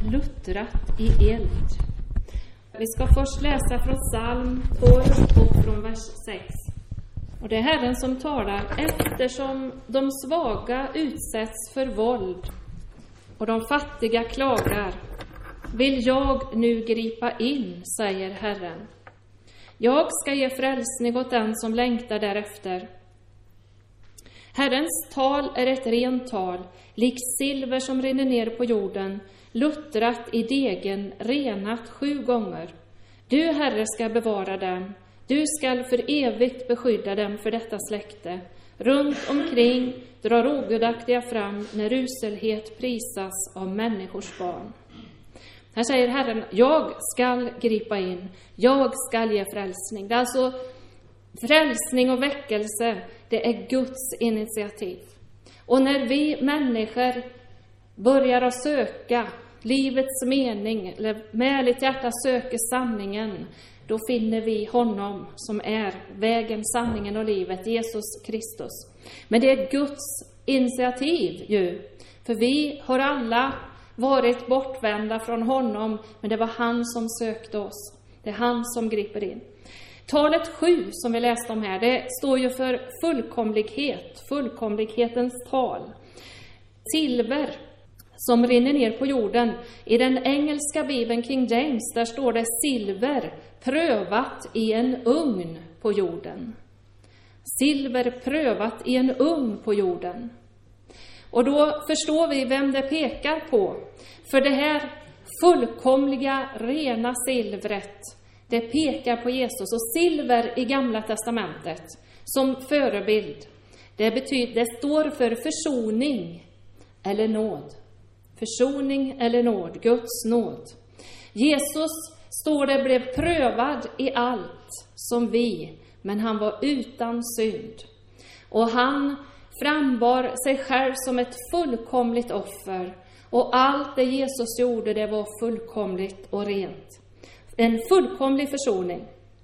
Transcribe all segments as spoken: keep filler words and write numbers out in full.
luttrat i eld. Vi ska först läsa från psalm tolv och från vers sex. Och det är Herren som talar: eftersom de svaga utsätts för våld och de fattiga klagar, vill jag nu gripa in, säger Herren. Jag ska ge frälsning åt den som längtar därefter. Herrens tal är ett rent tal, likt silver som rinner ner på jorden, luttrat i degen, renat sju gånger. Du, Herre, ska bevara dem. Du skall för evigt beskydda dem för detta släkte. Runt omkring drar ogudaktiga fram när uselhet prisas av människors barn. Här säger Herren: jag skall gripa in. Jag skall ge frälsning. Det är alltså frälsning och väckelse. Det är Guds initiativ. Och när vi människor börjar att söka livets mening, eller med ärligt hjärta söker sanningen, då finner vi honom som är vägen, sanningen och livet, Jesus Kristus. Men det är Guds initiativ ju. För vi har alla varit bortvända från honom, men det var han som sökte oss. Det är han som griper in. Talet sju som vi läste om här, det står ju för fullkomlighet, fullkomlighetens tal. Silver som rinner ner på jorden. I den engelska bibeln King James, där står det silver prövat i en ugn på jorden. Silver prövat i en ugn på jorden. Och då förstår vi vem det pekar på. För det här fullkomliga, rena silvret, det pekar på Jesus. Och silver i Gamla testamentet som förebild, det betyder, det står för försoning eller nåd. Försoning eller nåd, Guds nåd. Jesus, står det, blev prövad i allt som vi, men han var utan synd. Och han frambar sig själv som ett fullkomligt offer. Och allt det Jesus gjorde, det var fullkomligt och rent. En fullkomlig försoning.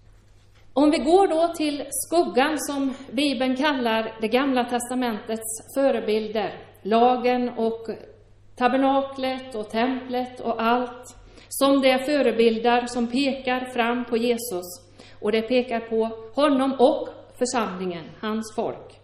Om vi går då till skuggan som Bibeln kallar det Gamla testamentets förebilder, lagen och tabernaklet och templet och allt som det förebildar, som pekar fram på Jesus. Och det pekar på honom och församlingen, hans folk.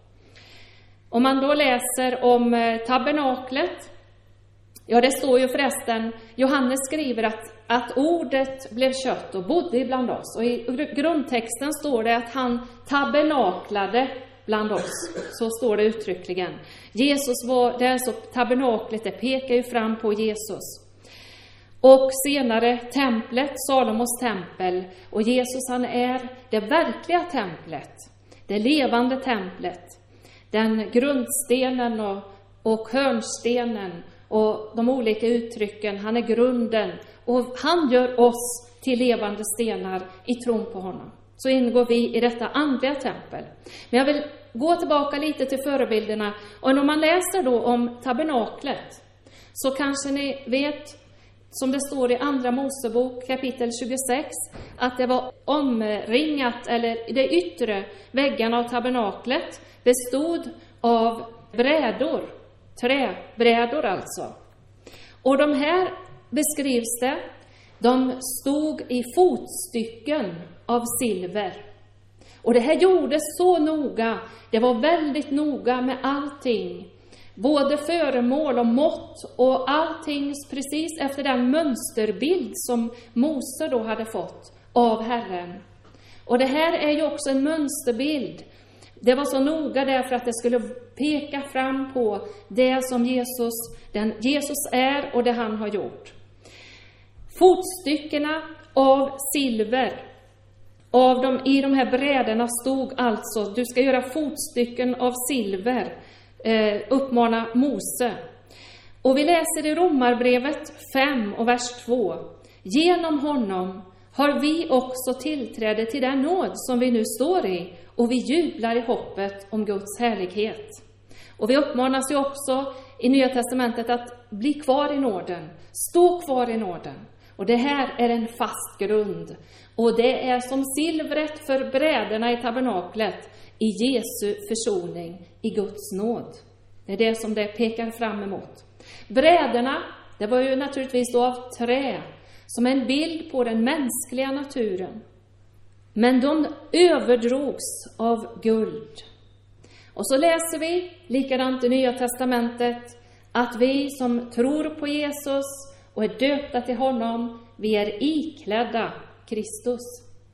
Om man då läser om tabernaklet, ja, det står ju förresten, Johannes skriver att, att ordet blev kött och bodde ibland oss. Och i grundtexten står det att han tabernaklade bland oss. Så står det uttryckligen. Jesus var, det är så tabernaklet, det pekar ju fram på Jesus. Och senare templet, Salomos tempel. Och Jesus, han är det verkliga templet. Det levande templet. Den grundstenen och, och hörnstenen och de olika uttrycken. Han är grunden. Och han gör oss till levande stenar i tron på honom. Så ingår vi i detta andliga tempel. Men jag vill gå tillbaka lite till förebilderna. Och om man läser då om tabernaklet, så kanske ni vet, som det står i andra Mosebok kapitel tjugosex, att det var omringat, eller det yttre väggarna av tabernaklet bestod av brädor, träbrädor alltså. Och de här beskrivs det, de stod i fotstycken av silver. Och det här gjordes så noga, det var väldigt noga med allting. Både föremål och mått och allting precis efter den mönsterbild som Mose då hade fått av Herren. Och det här är ju också en mönsterbild. Det var så noga därför att det skulle peka fram på det som Jesus, den Jesus är och det han har gjort. Fotstyckena av silver, av dem i de här brädorna stod alltså, du ska göra fotstycken av silver, eh, uppmana Mose. Och vi läser i Romarbrevet fem och vers två. Genom honom har vi också tillträde till den nåd som vi nu står i, och vi jublar i hoppet om Guds härlighet. Och vi uppmanas ju också i Nya testamentet att bli kvar i nåden, stå kvar i nåden. Och det här är en fast grund. Och det är som silvret för brädorna i tabernaklet i Jesu försoning, i Guds nåd. Det är det som det pekar fram emot. Brädorna, Det var ju naturligtvis då av trä, som en bild på den mänskliga naturen. Men de överdrogs av guld. Och så läser vi, likadant i Nya testamentet, att vi som tror på Jesus och är döpta till honom, vi är iklädda Kristus.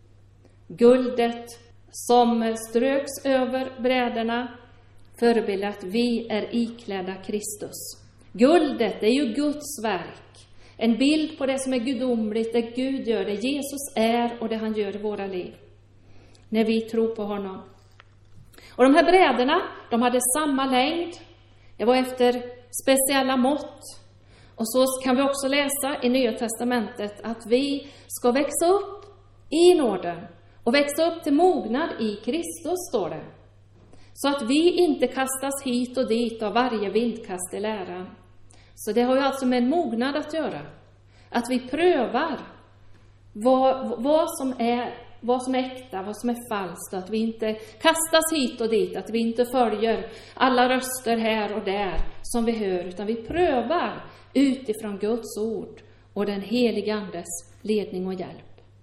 Guldet som ströks över bräderna förebilder att vi är iklädda Kristus. Guldet är ju Guds verk. En bild på det som är gudomligt, det Gud gör, det Jesus är och det han gör i våra liv. När vi tror på honom. Och de här bräderna, de hade samma längd. Det var efter speciella mått. Och så kan vi också läsa i Nya testamentet att vi ska växa upp i nåden. Och växa upp till mognad i Kristus, står det. Så att vi inte kastas hit och dit av varje vindkast i läran. Så det har ju alltså med en mognad att göra. Att vi prövar vad, vad, som är, vad som är äkta, vad som är falskt. Att vi inte kastas hit och dit. Att vi inte följer alla röster här och där som vi hör. Utan vi prövar utifrån Guds ord och den heliga Andes ledning och hjälp.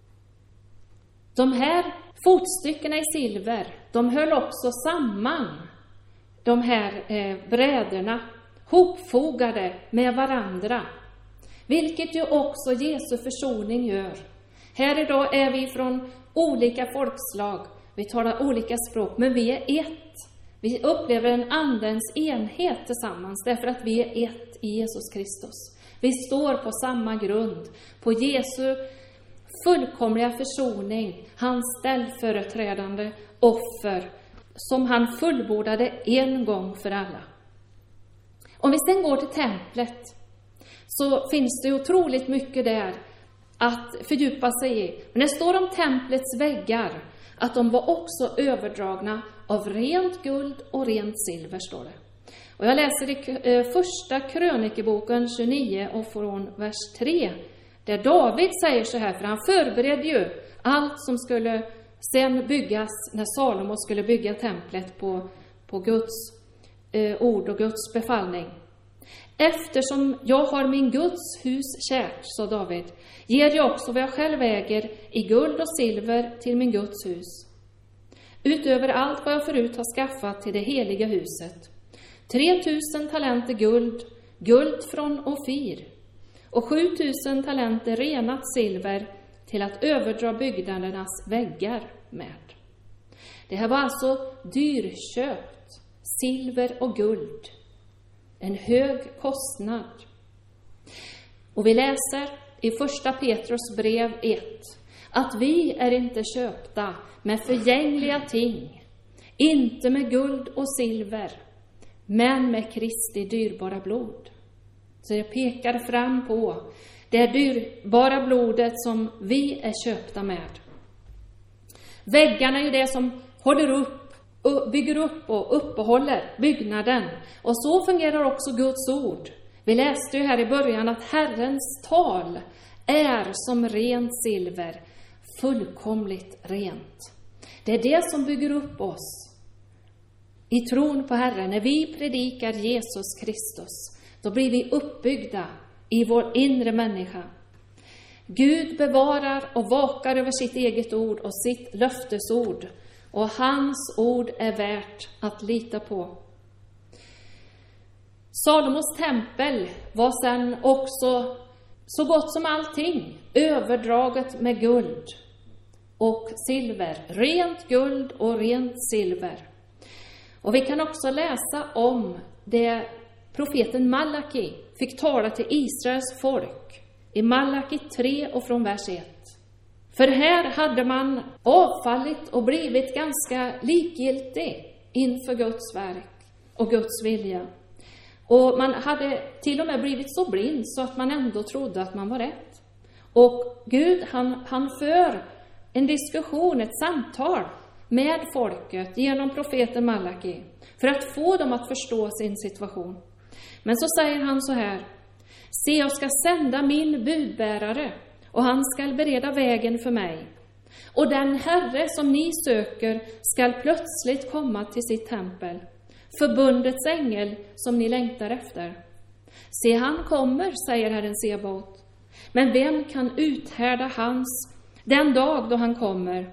De här fotstyckena i silver, de höll också samman de här eh, bräderna, hopfogade med varandra. Vilket ju också Jesu försoning gör. Här idag är vi från olika folkslag, vi talar olika språk, men vi är ett. Vi upplever en andens enhet tillsammans därför att vi är ett i Jesus Kristus. Vi står på samma grund, på Jesu fullkomliga försoning, hans ställföreträdande offer som han fullbordade en gång för alla. Om vi sen går till templet så finns det otroligt mycket där att fördjupa sig i. Men det står om templets väggar att de var också överdragna av rent guld och rent silver, står det. Och jag läser i första krönikeboken tjugonio och från vers tre. Där David säger så här, för han förberedde ju allt som skulle sen byggas när Salomo skulle bygga templet på, på Guds eh, ord och Guds befallning. Eftersom jag har min Guds hus kärt, sa David, ger jag också vad jag själv äger i guld och silver till min Guds hus. Utöver allt vad jag förut har skaffat till det heliga huset. tre tusen talenter guld, guld från Ofir. Och sju tusen talenter renat silver till att överdra byggnadernas väggar med. Det här var alltså dyrköpt silver och guld. En hög kostnad. Och vi läser i första Petrus brev ett att vi är inte köpta med förgängliga ting, inte med guld och silver, men med Kristi dyrbara blod. Så det pekar fram på det dyrbara blodet som vi är köpta med. Väggarna är ju det som håller upp, bygger upp och uppehåller byggnaden. Och så fungerar också Guds ord. Vi läste ju här i början att Herrens tal är som rent silver, fullkomligt rent. Det är det som bygger upp oss i tron på Herren. När vi predikar Jesus Kristus, då blir vi uppbyggda i vår inre människa. Gud bevarar och vakar över sitt eget ord och sitt löftesord. Och hans ord är värt att lita på. Salomos tempel var sedan också så gott som allting överdraget med guld och silver. Rent guld och rent silver. Och vi kan också läsa om det profeten Malaki fick tala till Israels folk i Malaki tre och från vers ett. För här hade man avfallit och blivit ganska likgiltig inför Guds verk och Guds vilja. Och man hade till och med blivit så blind så att man ändå trodde att man var rätt. Och Gud han, han för en diskussion, ett samtal med folket genom profeten Malaki för att få dem att förstå sin situation. Men så säger han så här: se, jag ska sända min budbärare och han ska bereda vägen för mig. Och den Herre som ni söker ska plötsligt komma till sitt tempel, förbundets ängel som ni längtar efter. Se, han kommer, säger Herren Sebaot. Men vem kan uthärda hans den dag då han kommer?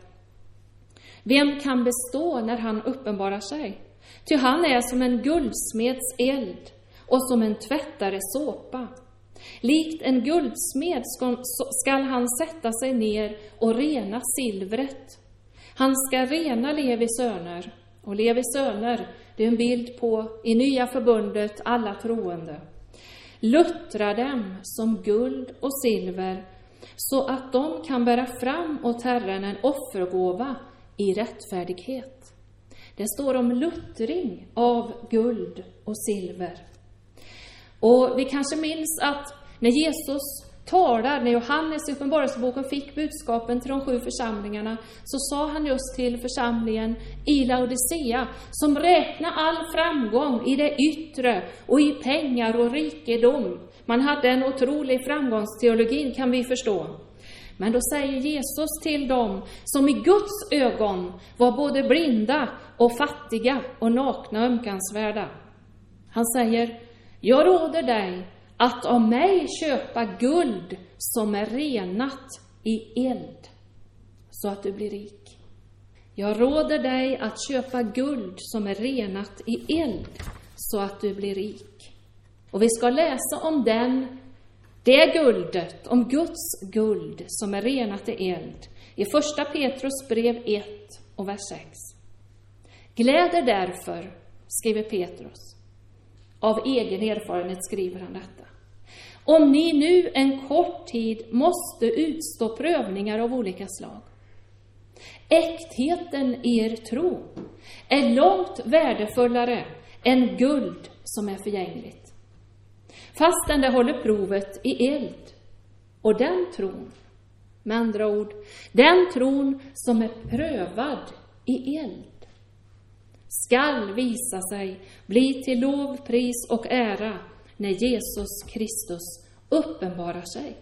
Vem kan bestå när han uppenbarar sig? Ty han är som en guldsmeds eld och som en tvättare såpa. Likt en guldsmed skall han sätta sig ner och rena silvret. Han ska rena Levi söner. Och Levi söner, det är en bild på i nya förbundet alla troende. Luttra dem som guld och silver, så att de kan bära fram åt Herren en offergåva i rättfärdighet. Det står om luttring av guld och silver. Och vi kanske minns att när Jesus talar, när Johannes i Uppenbarelseboken fick budskapen till de sju församlingarna, så sa han just till församlingen i Laodicea, som räknar all framgång i det yttre och i pengar och rikedom. Man hade en otrolig framgångsteologin, kan vi förstå. Men då säger Jesus till dem som i Guds ögon var både blinda och fattiga och nakna och ömkansvärda. Han säger: jag råder dig att av mig köpa guld som är renat i eld, så att du blir rik. Jag råder dig att köpa guld som är renat i eld, så att du blir rik. Och vi ska läsa om den, det guldet, om Guds guld som är renat i eld, i första Petrus brev ett och vers sex. Gläder därför, skriver Petrus. Av egen erfarenhet skriver han detta. Om ni nu en kort tid måste utstå prövningar av olika slag. Äktheten i er tro är långt värdefullare än guld som är förgängligt. Fastän det håller provet i eld. Och den tron, med andra ord, den tron som är prövad i eld, skall visa sig bli till lov, pris och ära när Jesus Kristus uppenbarar sig.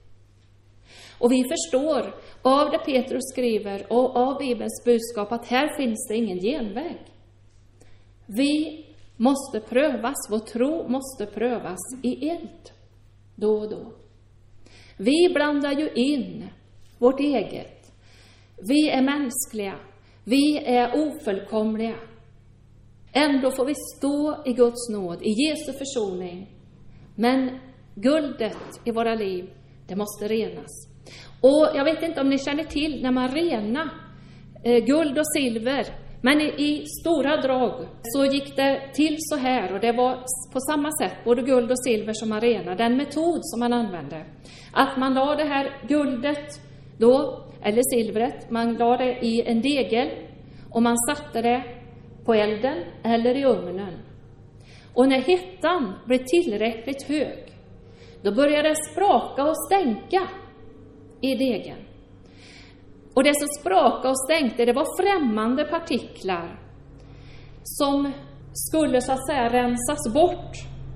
Och vi förstår av det Petrus skriver och av Bibelns budskap att här finns det ingen genväg. Vi måste prövas, vår tro måste prövas i eld då och då. Vi blandar ju in vårt eget. Vi är mänskliga. Vi är ofullkomliga. Ändå får vi stå i Guds nåd, i Jesu försoning. Men guldet i våra liv, det måste renas. Och jag vet inte om ni känner till när man renar eh, guld och silver. Men i, i stora drag så gick det till så här. Och det var på samma sätt, både guld och silver som man renar. Den metod som man använde. Att man la det här guldet då, eller silvret, man la det i en degel. Och man satte det på elden eller i ugnen. Och när hettan blev tillräckligt hög, då började det spraka och stänka i degen. Och det som sprakade och stänkte, det var främmande partiklar som skulle så att säga rensas bort.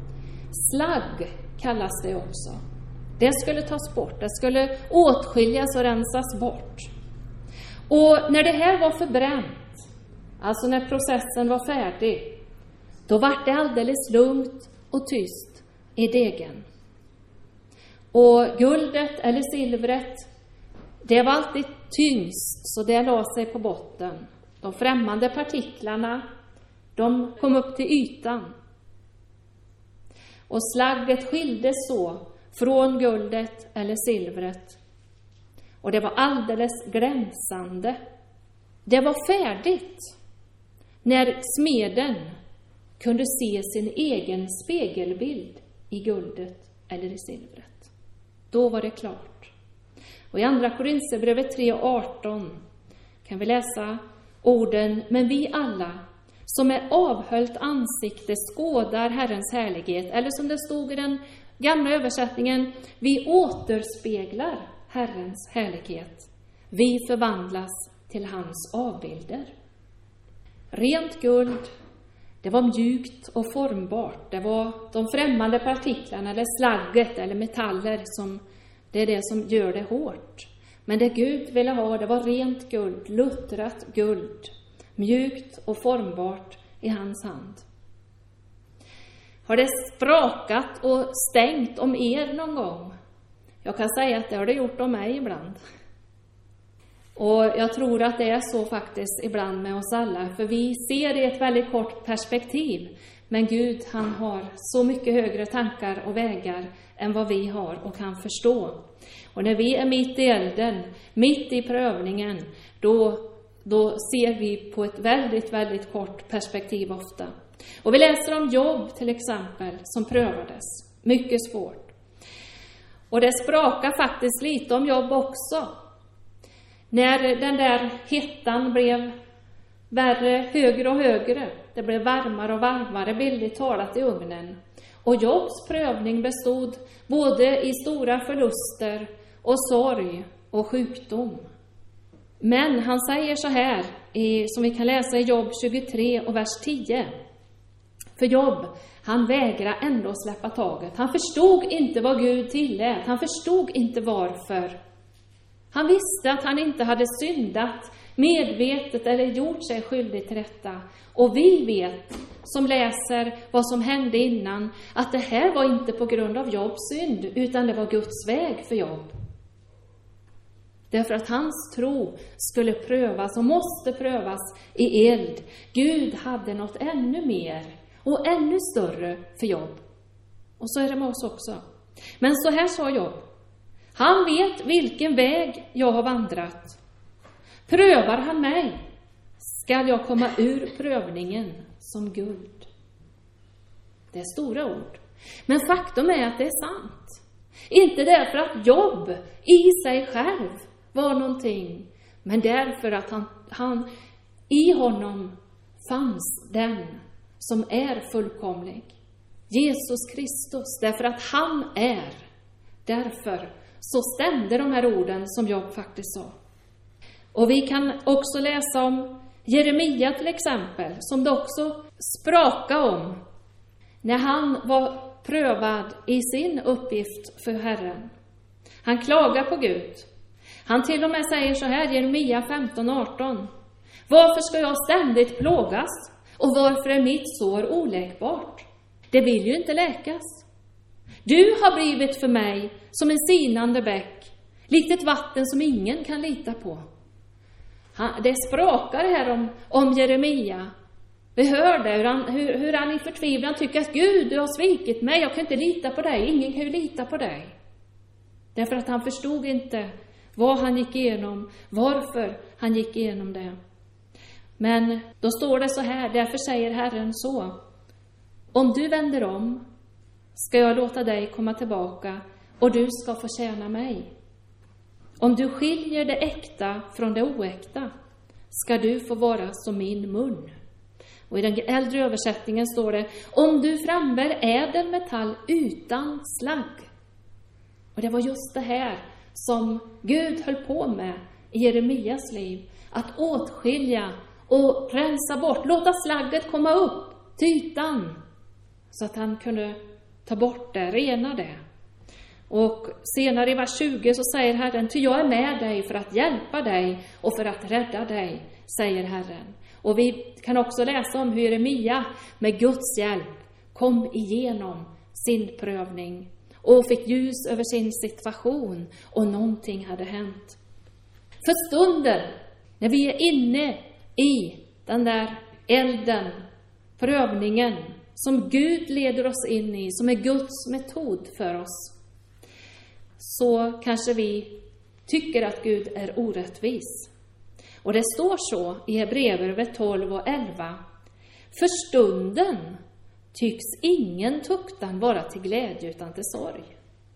Slagg kallas det också. Det skulle tas bort, det skulle åtskiljas och rensas bort. Och när det här var förbränt, alltså när processen var färdig, då var det alldeles lugnt och tyst i degen. Och guldet eller silvret, det var alltid tyngst, så det la sig på botten. De främmande partiklarna, de kom upp till ytan. Och slagget skildes så från guldet eller silvret. Och det var alldeles glänsande. Det var färdigt när smeden kunde se sin egen spegelbild i guldet eller i silvret. Då var det klart. Och i andra Korinthierbrevet tre och arton kan vi läsa orden: men vi alla som är avhöljt ansikte skådar Herrens härlighet. Eller som det stod i den gamla översättningen: vi återspeglar Herrens härlighet. Vi förvandlas till hans avbilder. Rent guld, det var mjukt och formbart. Det var de främmande partiklarna eller slagget eller metaller som det är det som gör det hårt. Men det Gud ville ha, det var rent guld, luttrat guld, mjukt och formbart i hans hand. Har det sprakat och stängt om er någon gång? Jag kan säga att det har det gjort om mig ibland. Och jag tror att det är så faktiskt ibland med oss alla. För vi ser det i ett väldigt kort perspektiv. Men Gud, han har så mycket högre tankar och vägar än vad vi har och kan förstå. Och när vi är mitt i elden, mitt i prövningen, då, då ser vi på ett väldigt, väldigt kort perspektiv ofta. Och vi läser om Job till exempel som prövades. Mycket svårt. Och det sprakar faktiskt lite om Job också. När den där hettan blev värre, högre och högre. Det blev varmare och varmare, bildligt talat, i ugnen. Och Jobs prövning bestod både i stora förluster och sorg och sjukdom. Men han säger så här, i, som vi kan läsa i Job tjugotre och vers tio. För Job, han vägrar ändå släppa taget. Han förstod inte vad Gud tillät. Han förstod inte varför. Han visste att han inte hade syndat medvetet eller gjort sig skyldig till detta. Och vi vet, som läser vad som hände innan, att det här var inte på grund av Jobs synd, utan det var Guds väg för Job. Därför att hans tro skulle prövas och måste prövas i eld. Gud hade något ännu mer och ännu större för Job. Och så är det med oss också. Men så här sa Job. Han vet vilken väg jag har vandrat. Prövar han mig, skall jag komma ur prövningen som guld. Det är stora ord. Men faktum är att det är sant. Inte därför att Job i sig själv var någonting, men därför att han, han i honom fanns den som är fullkomlig. Jesus Kristus, därför att han är. Därför så stämde de här orden som Job faktiskt sa. Och vi kan också läsa om Jeremia till exempel, som det också sprakade om när han var prövad i sin uppgift för Herren. Han klagar på Gud. Han till och med säger så här, Jeremia femton arton. Varför ska jag ständigt plågas? Och varför är mitt sår oläkbart? Det vill ju inte läkas. Du har blivit för mig som en sinande bäck, likt ett vatten som ingen kan lita på. Han, det sprakar här om, om Jeremia. Vi hör det, hur han, hur, hur han i förtvivlan tycker att Gud, du har svikit mig, jag kan inte lita på dig, ingen kan ju lita på dig. Därför att han förstod inte vad han gick igenom, varför han gick igenom det. Men då står det så här, därför säger Herren så. Om du vänder om, ska jag låta dig komma tillbaka och du ska få tjäna mig. Om du skiljer det äkta från det oäkta, ska du få vara som min mun. Och i den äldre översättningen står det, om du frambär ädel metall utan slagg. Och det var just det här som Gud höll på med i Jeremias liv. Att åtskilja och rensa bort, låta slagget komma upp till ytan. Så att han kunde ta bort det, rena det. Och senare i vers tjugo så säger Herren, ty jag är med dig för att hjälpa dig och för att rädda dig, säger Herren. Och vi kan också läsa om hur Jeremia med Guds hjälp kom igenom sin prövning och fick ljus över sin situation och någonting hade hänt. För stunden, när vi är inne i den där elden, prövningen som Gud leder oss in i, som är Guds metod för oss, så kanske vi tycker att Gud är orättvis. Och det står så i Hebreerbrevet tolv och elva. För stunden tycks ingen tuktan vara till glädje utan till sorg.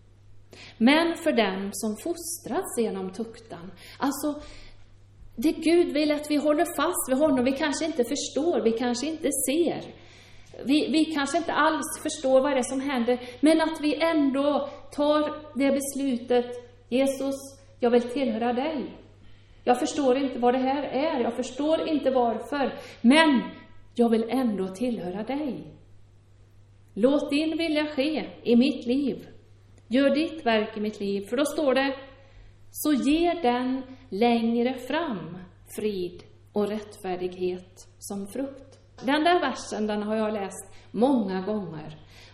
Men för dem som fostras genom tuktan, alltså det Gud vill att vi håller fast vid honom, vi kanske inte förstår, vi kanske inte ser. Vi, vi kanske inte alls förstår vad det är som händer, men att vi ändå tar det beslutet, Jesus, jag vill tillhöra dig. Jag förstår inte vad det här är, jag förstår inte varför, men jag vill ändå tillhöra dig. Låt din vilja ske i mitt liv. Gör ditt verk i mitt liv. För då står det, så ger den längre fram frid och rättfärdighet som frukt. Den där versen, den har jag läst många gånger.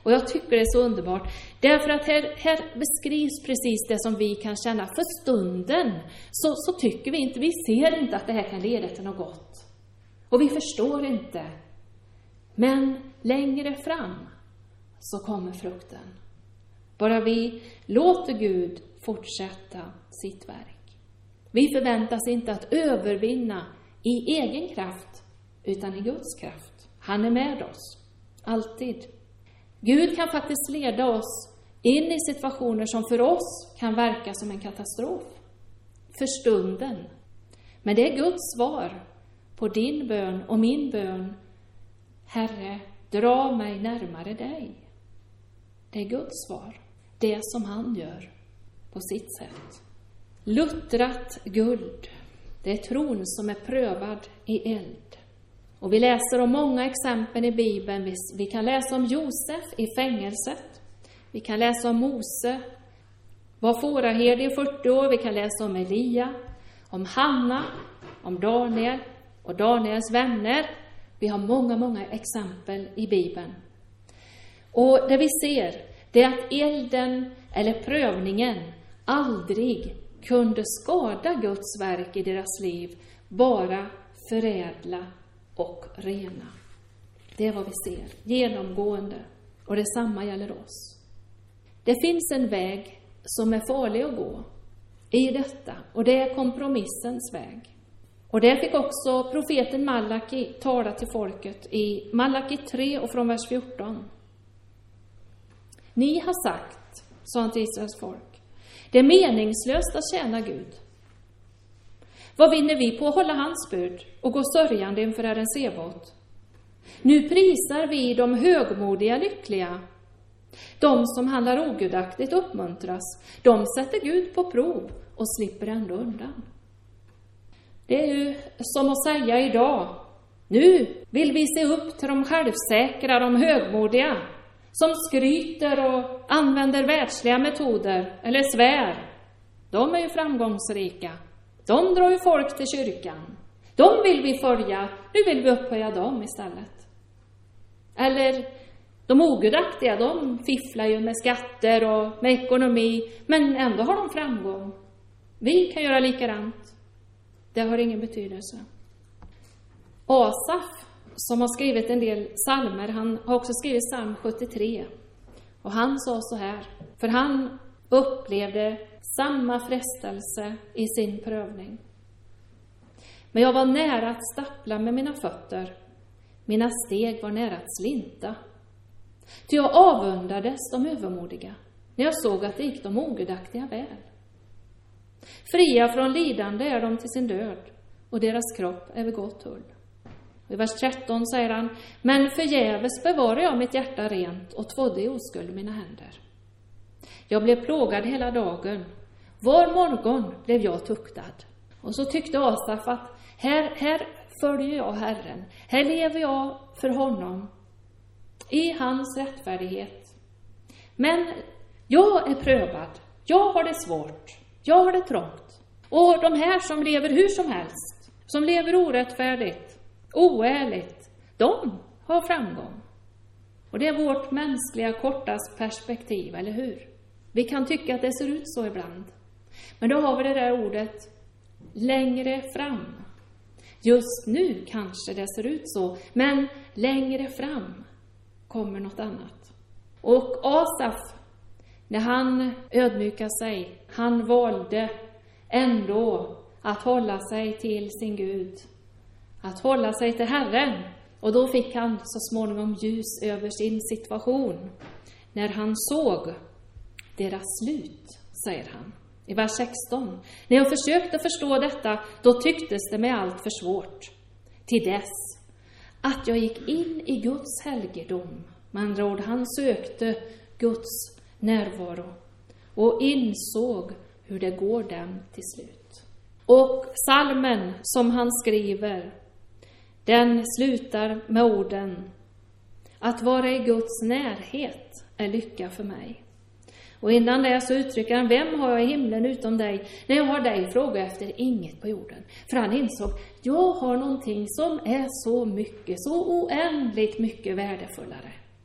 Och jag tycker det är så underbart. Därför att här, här beskrivs precis det som vi kan känna. För stunden så, så tycker vi inte, vi ser inte att det här kan leda till något gott. Och vi förstår inte. Men längre fram så kommer frukten. Bara vi låter Gud fortsätta sitt verk. Vi förväntas inte att övervinna i egen kraft utan i Guds kraft. Han är med oss. Alltid. Gud kan faktiskt leda oss in i situationer som för oss kan verka som en katastrof. För stunden. Men det är Guds svar på din bön och min bön. Herre, dra mig närmare dig. Det är Guds svar. Det som han gör på sitt sätt. Luttrat guld. Det är tron som är prövad i eld. Och vi läser om många exempel i Bibeln. Vi kan läsa om Josef i fängelset. Vi kan läsa om Mose. Var fåraherde i fyrtio år. Vi kan läsa om Elia. Om Hanna. Om Daniel. Och Daniels vänner. Vi har många, många exempel i Bibeln. Och det vi ser, det är att elden eller prövningen aldrig kunde skada Guds verk i deras liv. Bara förädla och rena. Det är vad vi ser. Genomgående. Och detsamma gäller oss. Det finns en väg som är farlig att gå i detta. Och det är kompromissens väg. Och där fick också profeten Malaki tala till folket i Malaki tre och från vers fjorton. Ni har sagt, sa han till Israels folk, det är meningslöst att tjäna Gud. Vad vinner vi på att hålla hans bud och gå sörjande inför Herren Sebot? Nu prisar vi de högmodiga lyckliga. De som handlar ogudaktigt uppmuntras. De sätter Gud på prov och slipper ändå undan. Det är ju som att säga idag. Nu vill vi se upp till de självsäkra, de högmodiga. Som skryter och använder världsliga metoder eller svär. De är ju framgångsrika. De drar ju folk till kyrkan. De vill vi följa. Nu vill vi upphöja dem istället. Eller de ogudaktiga, de fifflar ju med skatter och med ekonomi. Men ändå har de framgång. Vi kan göra likadant. Det har ingen betydelse. Asaf, som har skrivit en del psalmer, han har också skrivit psalm sjuttiotre. Och han sa så här, för han upplevde samma frestelse i sin prövning. Men jag var nära att stappla med mina fötter. Mina steg var nära att slinta. Ty jag avundades de övermodiga när jag såg att det gick de ogudaktiga väl. Fria från lidande är de till sin död och deras kropp är vid gott hull. I vers tretton säger han, men förgäves bevarar jag mitt hjärta rent och tvådde i oskuld mina händer. Jag blev plågad hela dagen. Var morgon blev jag tuktad. Och så tyckte Asaf att här, här följer jag Herren. Här lever jag för honom. I hans rättfärdighet. Men jag är prövad. Jag har det svårt. Jag har det trångt. Och de här som lever hur som helst. Som lever orättfärdigt. Oärligt. De har framgång. Och det är vårt mänskliga kortas perspektiv, eller hur? Vi kan tycka att det ser ut så ibland. Men då har vi det där ordet längre fram. Just nu kanske det ser ut så, men längre fram kommer något annat. Och Asaf, när han ödmjukade sig, han valde ändå att hålla sig till sin Gud. Att hålla sig till Herren. Och då fick han så småningom ljus över sin situation. När han såg deras slut, säger han. I vers sexton. När jag försökte förstå detta, då tycktes det mig allt för svårt. Till dess att jag gick in i Guds helgedom. Med andra ord, han sökte Guds närvaro. Och insåg hur det går dem till slut. Och psalmen som han skriver, den slutar med orden: att vara i Guds närhet är lycka för mig. Och innan det så uttrycker han: vem har jag i himlen utom dig? När jag har dig fråga efter inget på jorden. För han insåg: jag har någonting som är så mycket, så oändligt mycket värdefullare.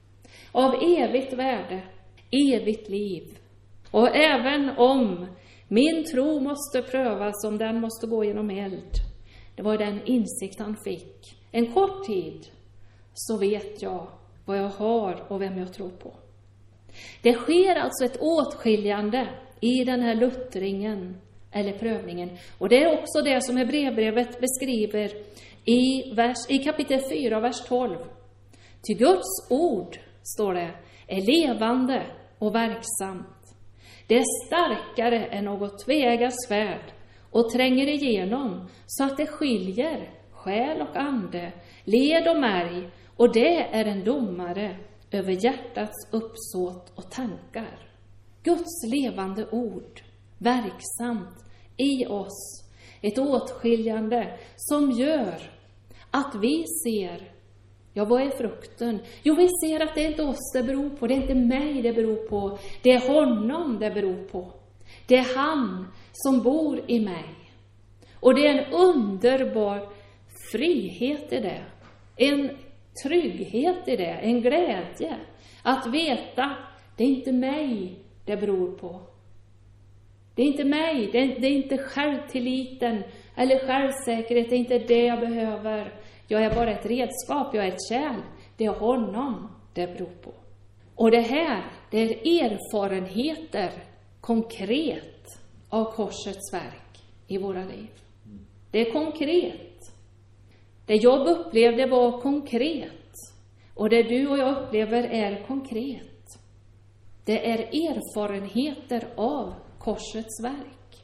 av evigt värde, evigt liv. Och även om min tro måste prövas, om den måste gå genom eld, det var den insikt han fick. En kort tid så vet jag vad jag har och vem jag tror på. Det sker alltså ett åtskiljande i den här luttringen eller prövningen. Och det är också det som Hebreerbrevet beskriver i, vers, i kapitel fyra, vers tolv. Ty Guds ord, står det, är levande och verksamt. Det är starkare än något tveeggat svärd och tränger igenom så att det skiljer själ och ande, led och märg, och det är en domare över hjärtats uppsåt och tankar. Guds levande ord, verksamt i oss. Ett åtskiljande som gör att vi ser, ja, vad är frukten? Jo, vi ser att det är inte oss det beror på, det är inte mig det beror på, det är honom det beror på. Det är han som bor i mig. Och det är en underbar frihet i det. En trygghet i det, en glädje. Att veta, det är inte mig det beror på. Det är inte mig, det är, det är inte självtilliten eller självsäkerhet, det är inte det jag behöver. Jag är bara ett redskap, jag är ett kärl. Det är honom det beror på. Och det här, det är erfarenheter konkret av korsets verk i våra liv. Det är konkret. Det Job upplevde var konkret. Och det du och jag upplever är konkret. Det är erfarenheter av korsets verk.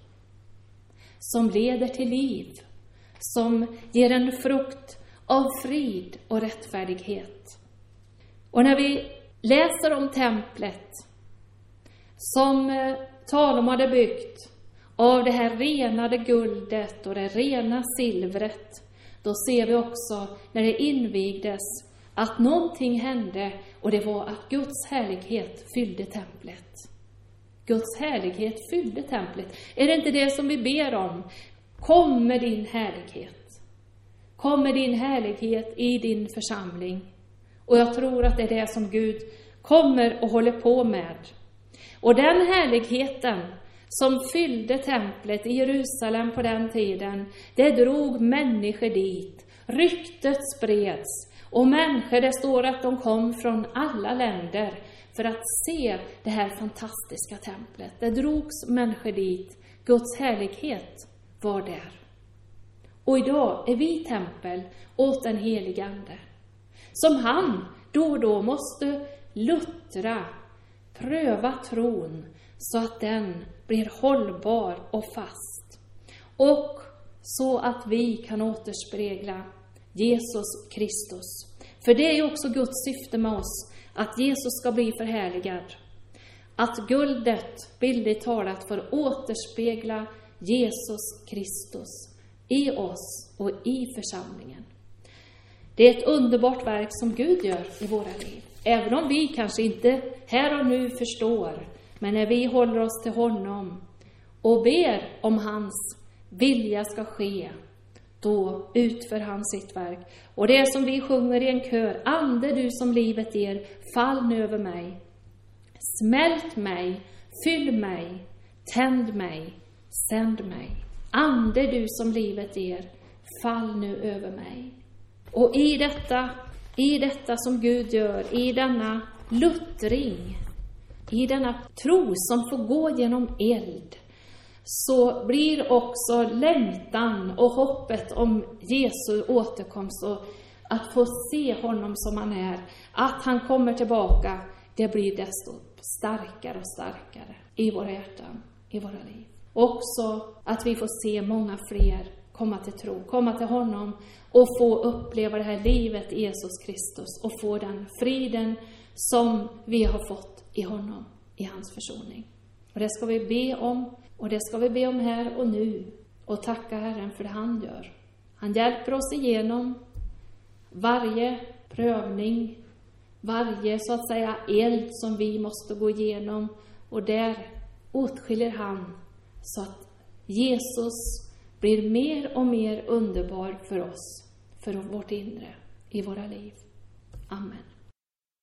Som leder till liv. Som ger en frukt av frid och rättfärdighet. Och när vi läser om templet som Salomon hade byggt av det här renade guldet och det rena silvret, då ser vi också när det invigdes att någonting hände, och det var att Guds härlighet fyllde templet. Guds härlighet fyllde templet. Är det inte det som vi ber om? Kom med din härlighet. Kom med din härlighet i din församling. Och jag tror att det är det som Gud kommer och håller på med. Och den härligheten som fyllde templet i Jerusalem på den tiden, det drog människor dit. Ryktet spreds. Och människor, det står att de kom från alla länder för att se det här fantastiska templet. Det drogs människor dit. Guds härlighet var där. Och idag är vi tempel åt den helige Ande. Som han då och då måste luttra, pröva tron så att den blir hållbar och fast. Och så att vi kan återspegla Jesus Kristus. För det är ju också Guds syfte med oss, att Jesus ska bli förhärligad. Att guldet, bildligt talat, får återspegla Jesus Kristus i oss och i församlingen. Det är ett underbart verk som Gud gör i våra liv. Även om vi kanske inte här och nu förstår, men när vi håller oss till honom och ber om hans vilja ska ske, då utför han sitt verk. Och det är som vi sjunger i en kör: Ande, du som livet ger, fall nu över mig. Smält mig, fyll mig, tänd mig, sänd mig. Ande, du som livet ger, fall nu över mig. Och i detta, i detta som Gud gör, i denna luttring, i denna tro som får gå genom eld, så blir också längtan och hoppet om Jesu återkomst och att få se honom som han är, att han kommer tillbaka, det blir desto starkare och starkare i våra hjärtan, i våra liv. Också att vi får se många fler komma till tro, komma till honom och få uppleva det här livet i Jesus Kristus och få den friden som vi har fått i honom, i hans försoning. Och det ska vi be om, och det ska vi be om här och nu, och tacka Herren för det han gör. Han hjälper oss igenom varje prövning, varje så att säga eld som vi måste gå igenom, och där åtskiljer han så att Jesus blir mer och mer underbar för oss, för vårt inre, i våra liv. Amen.